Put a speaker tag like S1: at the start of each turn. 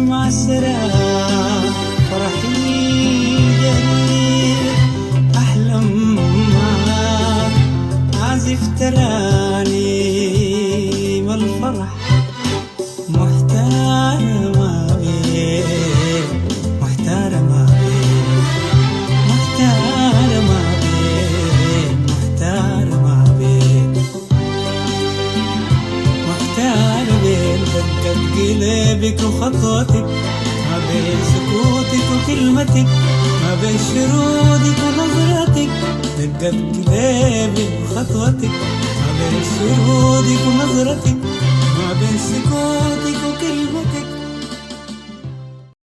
S1: مع السلام فرحي جريء أحلم معاك عازف ترانيم الفرح محتارة ما بين محتارة ما بين محتارة ما بين محتارة ما بين محتارة بين دقة قلبك وخطوتك ما بين سكوتك وكلمتك ما بين شرودك ونظرتك دقة قلبك وخطوتك ما بين شرودك ونظرتك ما بين سكوتك وكلمتك